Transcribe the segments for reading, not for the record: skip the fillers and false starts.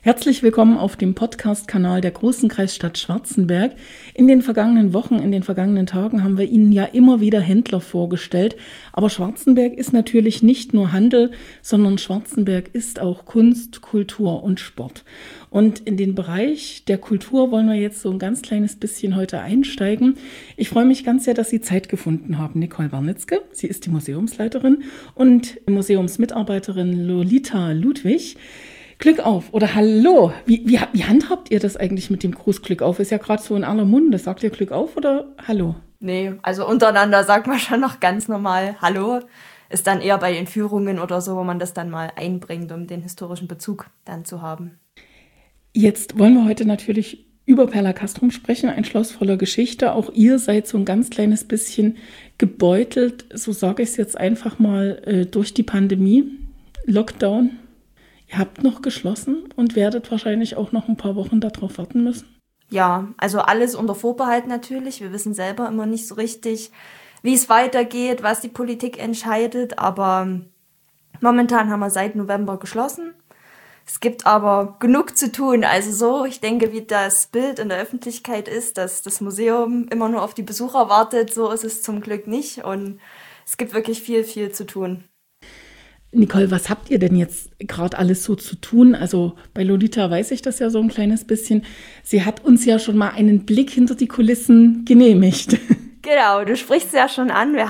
Herzlich willkommen auf dem Podcast-Kanal der Großen Kreisstadt Schwarzenberg. In den vergangenen Wochen, in den vergangenen Tagen haben wir Ihnen ja immer wieder Händler vorgestellt. Aber Schwarzenberg ist natürlich nicht nur Handel, sondern Schwarzenberg ist auch Kunst, Kultur und Sport. Und in den Bereich der Kultur wollen wir jetzt so ein ganz kleines bisschen heute einsteigen. Ich freue mich ganz sehr, dass Sie Zeit gefunden haben, Nicole Warnitzke. Sie ist die Museumsleiterin und Museumsmitarbeiterin Lolita Ludwig. Glück auf oder Hallo. Wie handhabt ihr das eigentlich mit dem Gruß Glück auf? Ist ja gerade so in aller Munde. Sagt ihr Glück auf oder Hallo? Nee, also untereinander sagt man schon noch ganz normal Hallo. Ist dann eher bei den Führungen oder so, wo man das dann mal einbringt, um den historischen Bezug dann zu haben. Jetzt wollen wir heute natürlich über Perla Castrum sprechen, ein Schloss voller Geschichte. Auch ihr seid so ein ganz kleines bisschen gebeutelt, so sage ich es jetzt einfach mal, durch die Pandemie, Lockdown. Ihr habt noch geschlossen und werdet wahrscheinlich auch noch ein paar Wochen darauf warten müssen. Ja, also alles unter Vorbehalt natürlich. Wir wissen selber immer nicht so richtig, wie es weitergeht, was die Politik entscheidet. Aber momentan haben wir seit November geschlossen. Es gibt aber genug zu tun. Also so, ich denke, wie das Bild in der Öffentlichkeit ist, dass das Museum immer nur auf die Besucher wartet, so ist es zum Glück nicht. Und es gibt wirklich viel, viel zu tun. Nicole, was habt ihr denn jetzt gerade alles so zu tun? Also bei Lolita weiß ich das ja so ein kleines bisschen. Sie hat uns ja schon mal einen Blick hinter die Kulissen genehmigt. Genau, du sprichst es ja schon an. Wir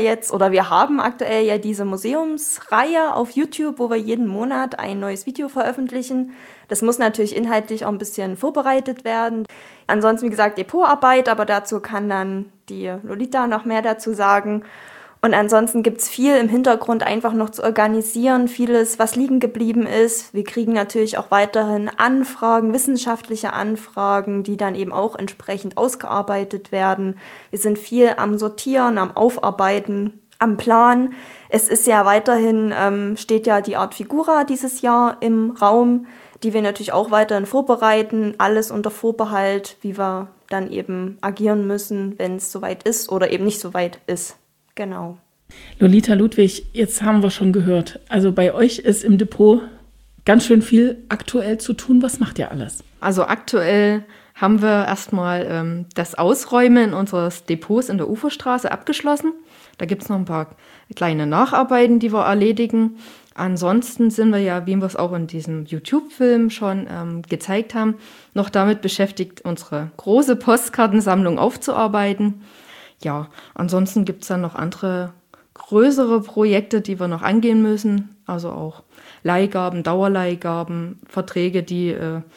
haben aktuell ja diese Museumsreihe auf YouTube, wo wir jeden Monat ein neues Video veröffentlichen. Das muss natürlich inhaltlich auch ein bisschen vorbereitet werden. Ansonsten, wie gesagt, Depotarbeit, aber dazu kann dann die Lolita noch mehr dazu sagen. Und ansonsten gibt's viel im Hintergrund einfach noch zu organisieren, vieles, was liegen geblieben ist. Wir kriegen natürlich auch weiterhin Anfragen, wissenschaftliche Anfragen, die dann eben auch entsprechend ausgearbeitet werden. Wir sind viel am Sortieren, am Aufarbeiten, am Plan. Es ist ja weiterhin, steht ja die Art Figura dieses Jahr im Raum, die wir natürlich auch weiterhin vorbereiten. Alles unter Vorbehalt, wie wir dann eben agieren müssen, wenn es soweit ist oder eben nicht soweit ist. Genau. Lolita Ludwig, jetzt haben wir schon gehört, also bei euch ist im Depot ganz schön viel aktuell zu tun. Was macht ihr alles? Also aktuell haben wir erstmal das Ausräumen unseres Depots in der Uferstraße abgeschlossen. Da gibt es noch ein paar kleine Nacharbeiten, die wir erledigen. Ansonsten sind wir ja, wie wir es auch in diesem YouTube-Film schon gezeigt haben, noch damit beschäftigt, unsere große Postkartensammlung aufzuarbeiten. Ja, ansonsten gibt es dann noch andere größere Projekte, die wir noch angehen müssen. Also auch Leihgaben, Dauerleihgaben, Verträge, die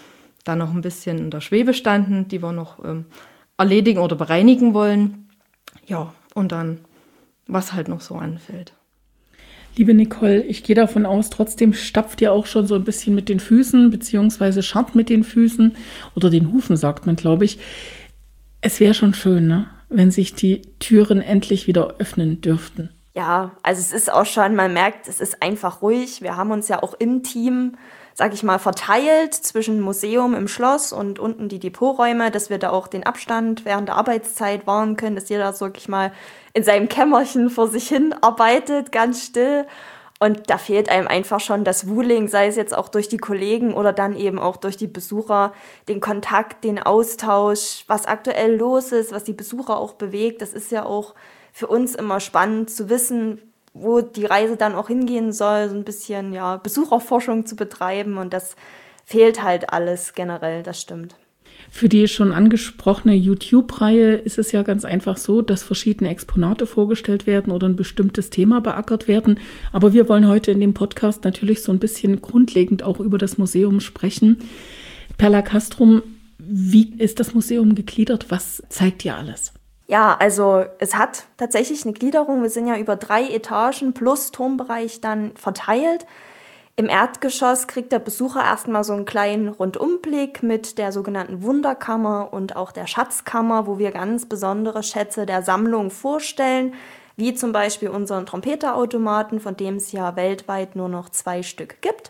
da noch ein bisschen in der Schwebe standen, die wir noch erledigen oder bereinigen wollen. Ja, und dann, was halt noch so anfällt. Liebe Nicole, ich gehe davon aus, trotzdem stapft ihr auch schon so ein bisschen mit den Füßen, beziehungsweise scharrt mit den Füßen oder den Hufen, sagt man, glaube ich. Es wäre schon schön, ne, wenn sich die Türen endlich wieder öffnen dürften. Ja, also es ist auch schon, man merkt, es ist einfach ruhig. Wir haben uns ja auch im Team, sag ich mal, verteilt zwischen Museum im Schloss und unten die Depoträume, dass wir da auch den Abstand während der Arbeitszeit wahren können, dass jeder, sag ich mal, in seinem Kämmerchen vor sich hin arbeitet, ganz still. Und da fehlt einem einfach schon das Wuling, sei es jetzt auch durch die Kollegen oder dann eben auch durch die Besucher, den Kontakt, den Austausch, was aktuell los ist, was die Besucher auch bewegt. Das ist ja auch für uns immer spannend zu wissen, wo die Reise dann auch hingehen soll, so ein bisschen ja Besucherforschung zu betreiben. Und das fehlt halt alles generell, das stimmt. Für die schon angesprochene YouTube-Reihe ist es ja ganz einfach so, dass verschiedene Exponate vorgestellt werden oder ein bestimmtes Thema beackert werden. Aber wir wollen heute in dem Podcast natürlich so ein bisschen grundlegend auch über das Museum sprechen. Perla Castrum, wie ist das Museum gegliedert? Was zeigt ihr alles? Ja, also es hat tatsächlich eine Gliederung. Wir sind ja über 3 Etagen plus Turmbereich dann verteilt. Im Erdgeschoss kriegt der Besucher erstmal so einen kleinen Rundumblick mit der sogenannten Wunderkammer und auch der Schatzkammer, wo wir ganz besondere Schätze der Sammlung vorstellen, wie zum Beispiel unseren Trompeterautomaten, von dem es ja weltweit nur noch 2 Stück gibt.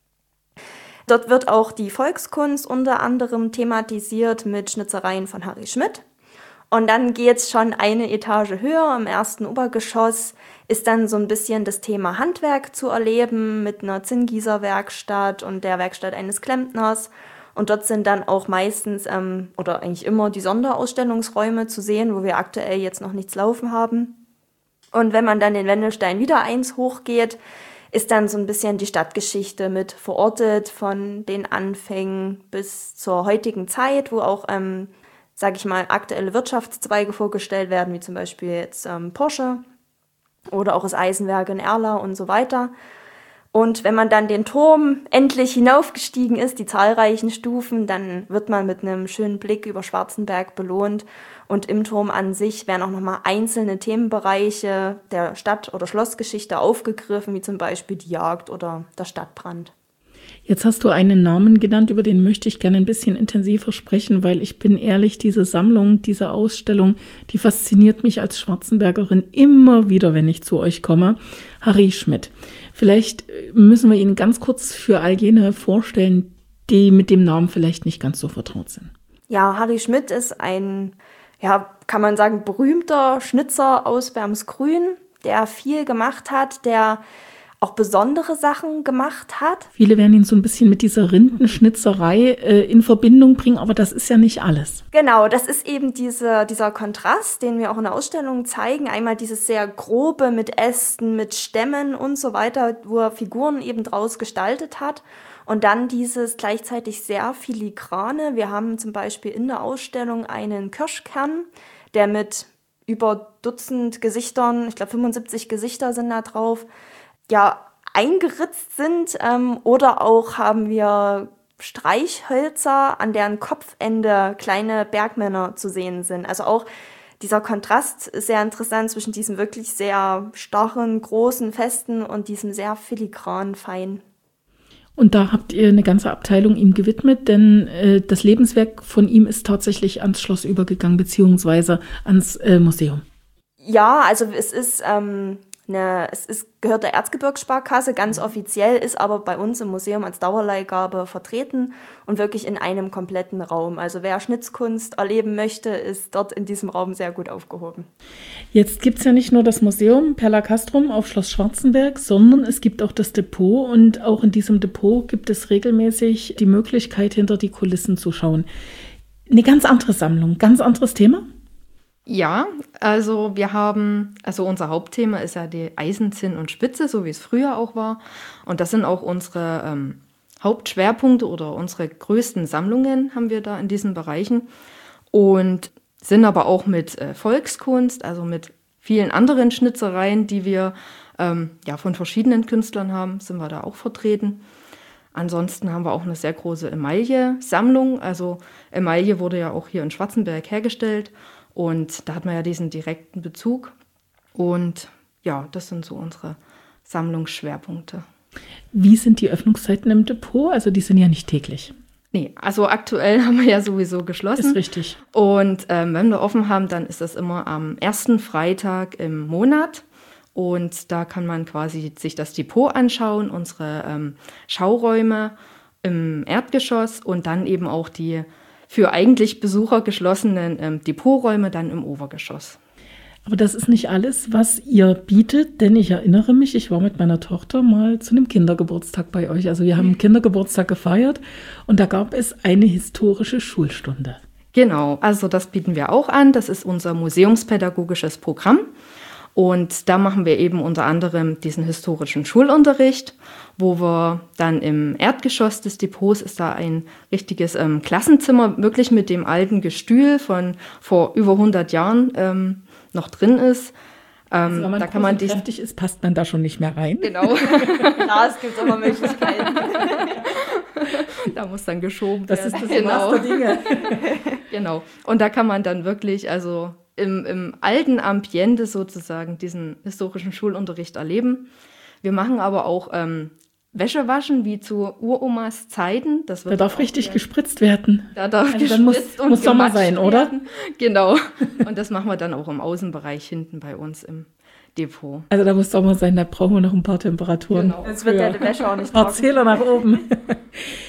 Dort wird auch die Volkskunst unter anderem thematisiert mit Schnitzereien von Harry Schmidt. Und dann geht's schon eine Etage höher. Im ersten Obergeschoss ist dann so ein bisschen das Thema Handwerk zu erleben mit einer Zinngießerwerkstatt und der Werkstatt eines Klempners. Und dort sind dann auch meistens oder eigentlich immer die Sonderausstellungsräume zu sehen, wo wir aktuell jetzt noch nichts laufen haben. Und wenn man dann den Wendelstein wieder eins hochgeht, ist dann so ein bisschen die Stadtgeschichte mit verortet von den Anfängen bis zur heutigen Zeit, wo auch, sage ich mal, aktuelle Wirtschaftszweige vorgestellt werden, wie zum Beispiel jetzt Porsche oder auch das Eisenwerk in Erla und so weiter. Und wenn man dann den Turm endlich hinaufgestiegen ist, die zahlreichen Stufen, dann wird man mit einem schönen Blick über Schwarzenberg belohnt. Und im Turm an sich werden auch nochmal einzelne Themenbereiche der Stadt- oder Schlossgeschichte aufgegriffen, wie zum Beispiel die Jagd oder der Stadtbrand. Jetzt hast du einen Namen genannt, über den möchte ich gerne ein bisschen intensiver sprechen, weil ich bin ehrlich, diese Sammlung, diese Ausstellung, die fasziniert mich als Schwarzenbergerin immer wieder, wenn ich zu euch komme. Harry Schmidt. Vielleicht müssen wir ihn ganz kurz für all jene vorstellen, die mit dem Namen vielleicht nicht ganz so vertraut sind. Ja, Harry Schmidt ist ein, kann man sagen, berühmter Schnitzer aus Bermsgrün, der viel gemacht hat, der auch besondere Sachen gemacht hat. Viele werden ihn so ein bisschen mit dieser Rindenschnitzerei in Verbindung bringen, aber das ist ja nicht alles. Genau, das ist eben dieser Kontrast, den wir auch in der Ausstellung zeigen. Einmal dieses sehr grobe mit Ästen, mit Stämmen und so weiter, wo er Figuren eben draus gestaltet hat. Und dann dieses gleichzeitig sehr filigrane. Wir haben zum Beispiel in der Ausstellung einen Kirschkern, der mit über Dutzend Gesichtern, ich glaube 75 Gesichter sind da drauf, eingeritzt sind, oder auch haben wir Streichhölzer, an deren Kopfende kleine Bergmänner zu sehen sind. Also auch dieser Kontrast ist sehr interessant zwischen diesem wirklich sehr starren, großen, festen und diesem sehr filigranen, feinen. Und da habt ihr eine ganze Abteilung ihm gewidmet, denn das Lebenswerk von ihm ist tatsächlich ans Schloss übergegangen, beziehungsweise ans Museum. Ja, also es ist gehört der Erzgebirgssparkasse, ganz offiziell, ist aber bei uns im Museum als Dauerleihgabe vertreten und wirklich in einem kompletten Raum. Also wer Schnitzkunst erleben möchte, ist dort in diesem Raum sehr gut aufgehoben. Jetzt gibt es ja nicht nur das Museum Perla Castrum auf Schloss Schwarzenberg, sondern es gibt auch das Depot und auch in diesem Depot gibt es regelmäßig die Möglichkeit, hinter die Kulissen zu schauen. Eine ganz andere Sammlung, ganz anderes Thema? Ja, also unser Hauptthema ist ja die Eisen, Zinn und Spitze, so wie es früher auch war. Und das sind auch unsere Hauptschwerpunkte oder unsere größten Sammlungen haben wir da in diesen Bereichen. Und sind aber auch mit Volkskunst, also mit vielen anderen Schnitzereien, die wir von verschiedenen Künstlern haben, sind wir da auch vertreten. Ansonsten haben wir auch eine sehr große Emaille-Sammlung. Also Emaille wurde ja auch hier in Schwarzenberg hergestellt. Und da hat man ja diesen direkten Bezug. Und ja, das sind so unsere Sammlungsschwerpunkte. Wie sind die Öffnungszeiten im Depot? Also die sind ja nicht täglich. Nee, also aktuell haben wir ja sowieso geschlossen. Ist richtig. Und wenn wir offen haben, dann ist das immer am ersten Freitag im Monat. Und da kann man quasi sich das Depot anschauen, unsere Schauräume im Erdgeschoss und dann eben auch die für eigentlich Besucher geschlossenen Depoträume dann im Obergeschoss. Aber das ist nicht alles, was ihr bietet, denn ich erinnere mich, ich war mit meiner Tochter mal zu einem Kindergeburtstag bei euch. Also wir haben einen Kindergeburtstag gefeiert und da gab es eine historische Schulstunde. Genau, also das bieten wir auch an. Das ist unser museumspädagogisches Programm. Und da machen wir eben unter anderem diesen historischen Schulunterricht, wo wir dann im Erdgeschoss des Depots ist da ein richtiges Klassenzimmer, wirklich mit dem alten Gestühl von vor über 100 Jahren noch drin ist. Also wenn man da kann man kräftig ist, passt man da schon nicht mehr rein. Genau. Ja, es gibt aber Möglichkeiten. Da muss dann geschoben werden. Das ist das Maß der Dinge. Genau. Und da kann man dann wirklich im alten Ambiente sozusagen diesen historischen Schulunterricht erleben. Wir machen aber auch Wäsche waschen, wie zu Uromas Zeiten. Das wird da darf richtig gespritzt werden. Da darf also dann muss Sommer sein, oder? Werden. Genau. Und das machen wir dann auch im Außenbereich hinten bei uns im Depot. Also da muss Sommer sein, da brauchen wir noch ein paar Temperaturen. Genau. Jetzt wird ja die Wäsche auch nicht trocken. Zähler nach oben.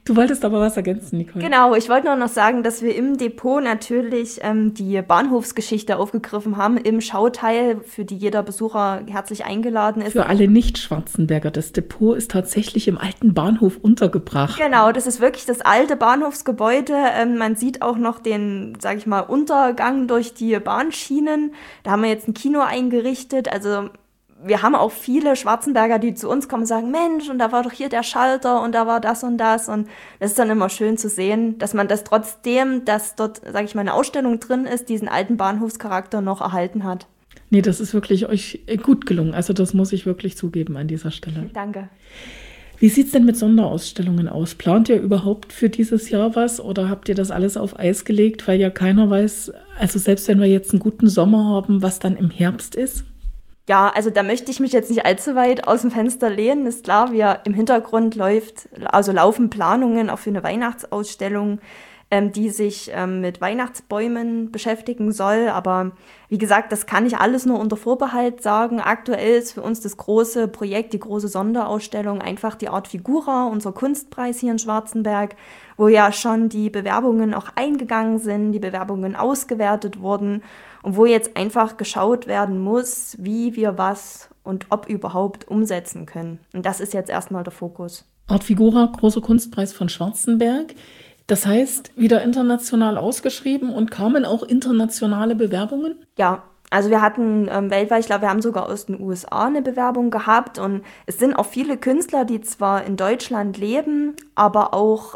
Du wolltest aber was ergänzen, Nicole. Genau, ich wollte nur noch sagen, dass wir im Depot natürlich die Bahnhofsgeschichte aufgegriffen haben, im Schauteil, für die jeder Besucher herzlich eingeladen ist. Für alle Nicht-Schwarzenberger, das Depot ist tatsächlich im alten Bahnhof untergebracht. Genau, das ist wirklich das alte Bahnhofsgebäude. Man sieht auch noch den, sage ich mal, Untergang durch die Bahnschienen. Da haben wir jetzt ein Kino eingerichtet, also wir haben auch viele Schwarzenberger, die zu uns kommen und sagen, Mensch, und da war doch hier der Schalter und da war das und das. Und das ist dann immer schön zu sehen, dass man das trotzdem, dass dort, sage ich mal, eine Ausstellung drin ist, diesen alten Bahnhofscharakter noch erhalten hat. Nee, das ist wirklich euch gut gelungen. Also das muss ich wirklich zugeben an dieser Stelle. Danke. Wie sieht's denn mit Sonderausstellungen aus? Plant ihr überhaupt für dieses Jahr was oder habt ihr das alles auf Eis gelegt, weil ja keiner weiß, also selbst wenn wir jetzt einen guten Sommer haben, was dann im Herbst ist? Ja, also da möchte ich mich jetzt nicht allzu weit aus dem Fenster lehnen. Ist klar, im Hintergrund laufen Planungen auch für eine Weihnachtsausstellung, die sich mit Weihnachtsbäumen beschäftigen soll. Aber wie gesagt, das kann ich alles nur unter Vorbehalt sagen. Aktuell ist für uns das große Projekt, die große Sonderausstellung, einfach die Art Figura, unser Kunstpreis hier in Schwarzenberg, wo ja schon die Bewerbungen auch eingegangen sind, die Bewerbungen ausgewertet wurden und wo jetzt einfach geschaut werden muss, wie wir was und ob überhaupt umsetzen können. Und das ist jetzt erstmal der Fokus. Art Figura, großer Kunstpreis von Schwarzenberg. Das heißt, wieder international ausgeschrieben und kamen auch internationale Bewerbungen? Ja, also wir hatten weltweit, ich glaube, wir haben sogar aus den USA eine Bewerbung gehabt und es sind auch viele Künstler, die zwar in Deutschland leben, aber auch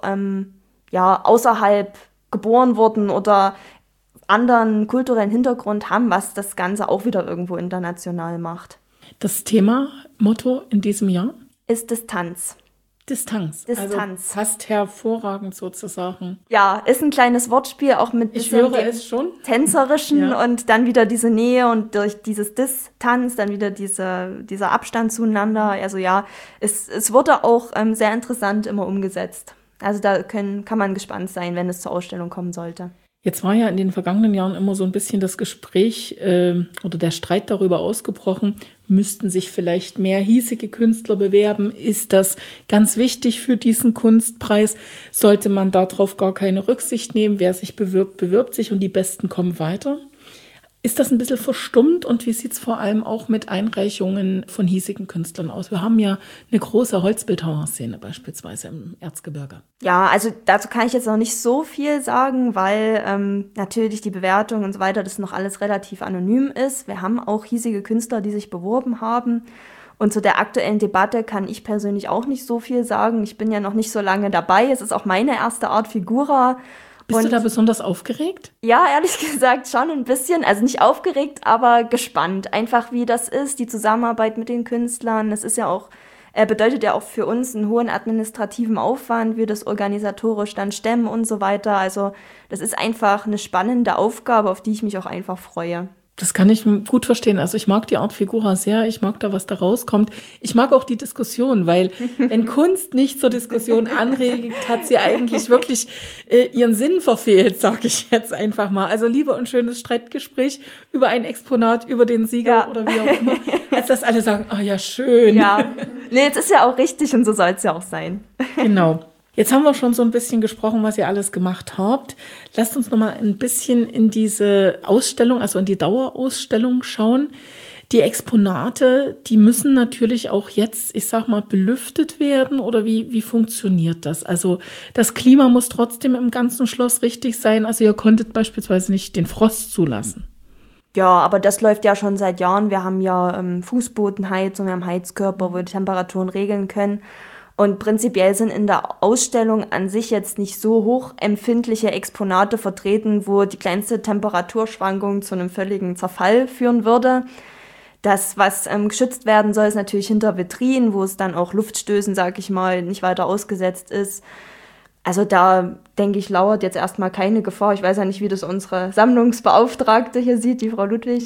außerhalb geboren wurden oder anderen kulturellen Hintergrund haben, was das Ganze auch wieder irgendwo international macht. Das Thema, Motto in diesem Jahr? Ist Distanz. Distanz. Also passt hervorragend sozusagen. Ja, ist ein kleines Wortspiel, auch mit ich höre es schon. Tänzerischen ja. Und dann wieder diese Nähe und durch dieses Distanz dann wieder dieser Abstand zueinander. Also ja, es wurde auch sehr interessant immer umgesetzt. Also da kann man gespannt sein, wenn es zur Ausstellung kommen sollte. Jetzt war ja in den vergangenen Jahren immer so ein bisschen das Gespräch oder der Streit darüber ausgebrochen, müssten sich vielleicht mehr hiesige Künstler bewerben? Ist das ganz wichtig für diesen Kunstpreis? Sollte man darauf gar keine Rücksicht nehmen? Wer sich bewirbt, bewirbt sich und die Besten kommen weiter? Ist das ein bisschen verstummt und wie sieht es vor allem auch mit Einreichungen von hiesigen Künstlern aus? Wir haben ja eine große Holzbildhauerszene beispielsweise im Erzgebirge. Ja, also dazu kann ich jetzt noch nicht so viel sagen, weil natürlich die Bewertung und so weiter, das noch alles relativ anonym ist. Wir haben auch hiesige Künstler, die sich beworben haben. Und zu der aktuellen Debatte kann ich persönlich auch nicht so viel sagen. Ich bin ja noch nicht so lange dabei. Es ist auch meine erste Art Figura. Bist du da besonders aufgeregt? Ja, ehrlich gesagt schon ein bisschen. Also nicht aufgeregt, aber gespannt. Einfach wie das ist, die Zusammenarbeit mit den Künstlern. Das ist ja auch, bedeutet ja auch für uns einen hohen administrativen Aufwand, wir das organisatorisch dann stemmen und so weiter. Also das ist einfach eine spannende Aufgabe, auf die ich mich auch einfach freue. Das kann ich gut verstehen. Also ich mag die Art Figura sehr. Ich mag da, was da rauskommt. Ich mag auch die Diskussion, weil wenn Kunst nicht zur Diskussion anregt, hat sie eigentlich wirklich ihren Sinn verfehlt, sage ich jetzt einfach mal. Also lieber ein schönes Streitgespräch über ein Exponat, über den Sieger oder wie auch immer, als dass alle sagen, ah ja, schön. Ja, nee, jetzt ist ja auch richtig und so soll es ja auch sein. Genau. Jetzt haben wir schon so ein bisschen gesprochen, was ihr alles gemacht habt. Lasst uns noch mal ein bisschen in diese Ausstellung, also in die Dauerausstellung schauen. Die Exponate, die müssen natürlich auch jetzt, ich sag mal, belüftet werden oder wie funktioniert das? Also das Klima muss trotzdem im ganzen Schloss richtig sein. Also ihr konntet beispielsweise nicht den Frost zulassen. Ja, aber das läuft ja schon seit Jahren. Wir haben ja Fußbodenheizung, wir haben Heizkörper, wo wir die Temperaturen regeln können. Und prinzipiell sind in der Ausstellung an sich jetzt nicht so hochempfindliche Exponate vertreten, wo die kleinste Temperaturschwankung zu einem völligen Zerfall führen würde. Das, was geschützt werden soll, ist natürlich hinter Vitrinen, wo es dann auch Luftstößen, sag ich mal, nicht weiter ausgesetzt ist. Also da, denke ich, lauert jetzt erstmal keine Gefahr. Ich weiß ja nicht, wie das unsere Sammlungsbeauftragte hier sieht, die Frau Ludwig.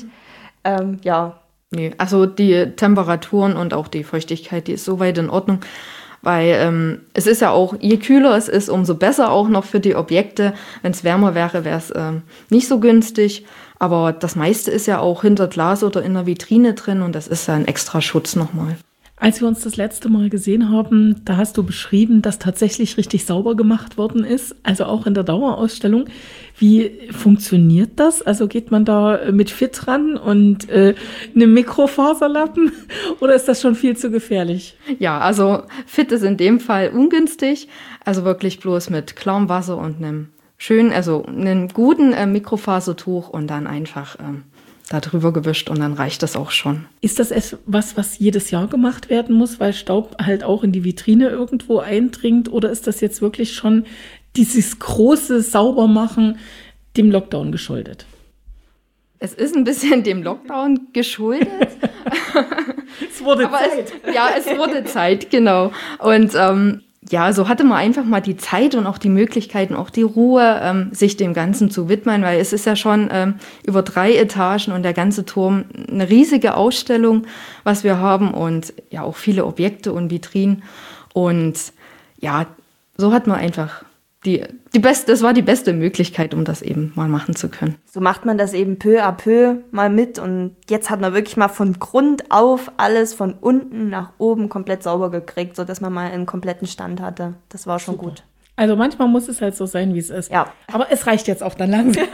Ja. Nee, also die Temperaturen und auch die Feuchtigkeit, die ist soweit in Ordnung. Weil es ist ja auch, je kühler es ist, umso besser auch noch für die Objekte. Wenn es wärmer wäre, wäre es nicht so günstig. Aber das meiste ist ja auch hinter Glas oder in der Vitrine drin und das ist ja ein extra Schutz nochmal. Als wir uns das letzte Mal gesehen haben, da hast du beschrieben, dass tatsächlich richtig sauber gemacht worden ist, also auch in der Dauerausstellung. Wie funktioniert das? Also geht man da mit Fit ran und einem Mikrofaserlappen oder ist das schon viel zu gefährlich? Ja, also Fit ist in dem Fall ungünstig, also wirklich bloß mit klarem Wasser und einem guten Mikrofasertuch und dann einfach da drüber gewischt und dann reicht das auch schon. Ist das etwas, was jedes Jahr gemacht werden muss, weil Staub halt auch in die Vitrine irgendwo eindringt? Oder ist das jetzt wirklich schon dieses große Saubermachen dem Lockdown geschuldet? Es ist ein bisschen dem Lockdown geschuldet. Es wurde Zeit. Es wurde Zeit, genau. Und so hatte man einfach mal die Zeit und auch die Möglichkeiten, auch die Ruhe, sich dem Ganzen zu widmen, weil es ist ja schon über 3 Etagen und der ganze Turm eine riesige Ausstellung, was wir haben und ja auch viele Objekte und Vitrinen. Und ja, so hat man einfach das war die beste Möglichkeit, um das eben mal machen zu können. So macht man das eben peu à peu mal mit und jetzt hat man wirklich mal von Grund auf alles von unten nach oben komplett sauber gekriegt, sodass man mal einen kompletten Stand hatte. Das war schon super. Gut. Also manchmal muss es halt so sein, wie es ist. Ja. Aber es reicht jetzt auch dann langsam.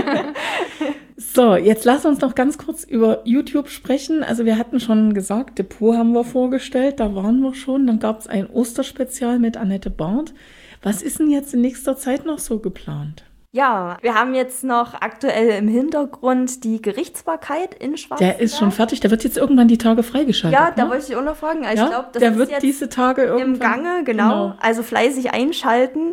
So, jetzt lass uns noch ganz kurz über YouTube sprechen. Also wir hatten schon gesagt, Depot haben wir vorgestellt, da waren wir schon. Dann gab es ein Osterspezial mit Annette Barth. Was ist denn jetzt in nächster Zeit noch so geplant? Ja, wir haben jetzt noch aktuell im Hintergrund die Gerichtsbarkeit in Schwarzenberg. Der ist schon fertig, der wird jetzt irgendwann die Tage freigeschaltet. Ja, da wollte ich auch noch fragen. Ich glaube, das der ist wird jetzt diese Tage irgendwann im Gange, genau. Also fleißig einschalten.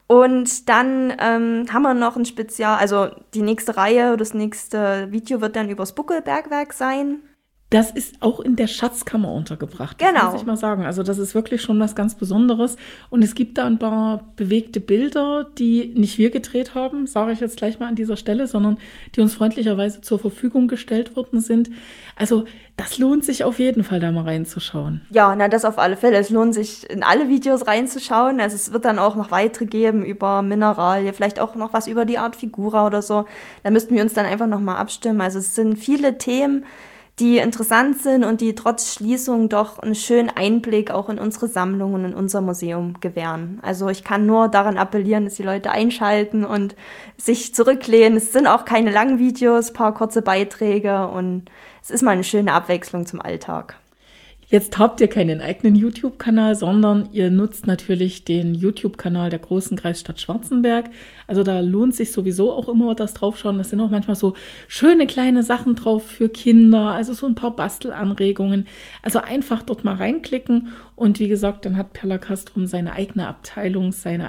Und dann haben wir noch ein Spezial, also die nächste Reihe, das nächste Video wird dann übers Buckelbergwerk sein. Das ist auch in der Schatzkammer untergebracht. Das Genau. muss ich mal sagen. Also das ist wirklich schon was ganz Besonderes. Und es gibt da ein paar bewegte Bilder, die nicht wir gedreht haben, sage ich jetzt gleich mal an dieser Stelle, sondern die uns freundlicherweise zur Verfügung gestellt worden sind. Also das lohnt sich auf jeden Fall, da mal reinzuschauen. Ja, das auf alle Fälle. Es lohnt sich, in alle Videos reinzuschauen. Also es wird dann auch noch weitere geben über Mineralien, vielleicht auch noch was über die Art Figura oder so. Da müssten wir uns dann einfach nochmal abstimmen. Also es sind viele Themen, die interessant sind und die trotz Schließung doch einen schönen Einblick auch in unsere Sammlung und in unser Museum gewähren. Also ich kann nur daran appellieren, dass die Leute einschalten und sich zurücklehnen. Es sind auch keine langen Videos, ein paar kurze Beiträge und es ist mal eine schöne Abwechslung zum Alltag. Jetzt habt ihr keinen eigenen YouTube-Kanal, sondern ihr nutzt natürlich den YouTube-Kanal der Großen Kreisstadt Schwarzenberg. Also da lohnt sich sowieso auch immer das draufschauen. Das sind auch manchmal so schöne kleine Sachen drauf für Kinder, also so ein paar Bastelanregungen. Also einfach dort mal reinklicken und wie gesagt, dann hat Perla Castrum seine eigene Abteilung, sein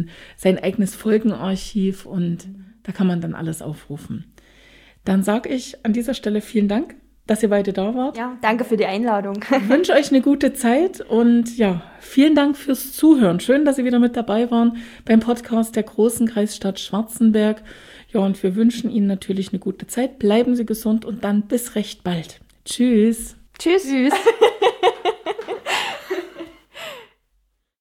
eigenes Folgenarchiv und da kann man dann alles aufrufen. Dann sage ich an dieser Stelle vielen Dank, dass ihr beide da wart. Ja, danke für die Einladung. Ich wünsche euch eine gute Zeit und ja, vielen Dank fürs Zuhören. Schön, dass Sie wieder mit dabei waren beim Podcast der Großen Kreisstadt Schwarzenberg. Ja, und wir wünschen Ihnen natürlich eine gute Zeit. Bleiben Sie gesund und dann bis recht bald. Tschüss. Tschüss.